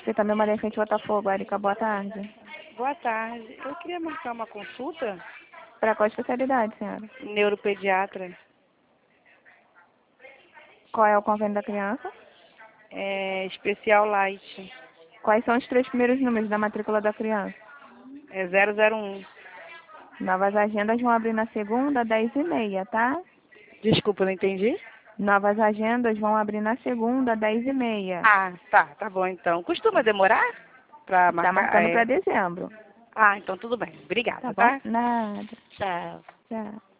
Hospital Memorial Infantil Botafogo, Érica, boa tarde. Boa tarde. Eu queria marcar uma consulta. Para qual especialidade, senhora? Neuropediatra. Qual é o convênio da criança? É especial light. Quais são os 3 primeiros números da matrícula da criança? É 001. Novas agendas vão abrir na segunda, 10h30, tá? Desculpa, não entendi. Novas agendas vão abrir na segunda, 10h30. Ah, tá bom então. Costuma demorar para Está marcar? marcando para dezembro. Ah, então tudo bem. Obrigada, Tá bom? tá? Nada. Tchau. Tchau.